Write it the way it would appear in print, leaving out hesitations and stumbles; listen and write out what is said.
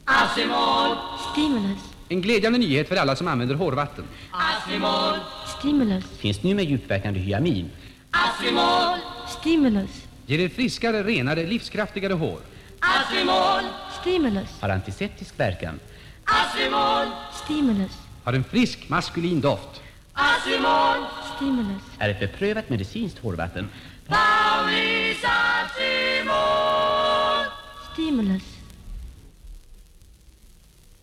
Acimol. Stimulus. En glädjande nyhet för alla som använder hårvatten. Acimol. Stimulus. Finns nu med djupverkande hyamin. Acimol. Stimulus. Ger er friskare, renare, livskraftigare hår. Acimol. Stimulus. Har antiseptisk verkan. Acimol. Stimulus. Har en frisk, maskulin doft. Acimol. Stimulus. Är ett beprövat medicinskt hårvatten. Paulis Acimol. Stimulus.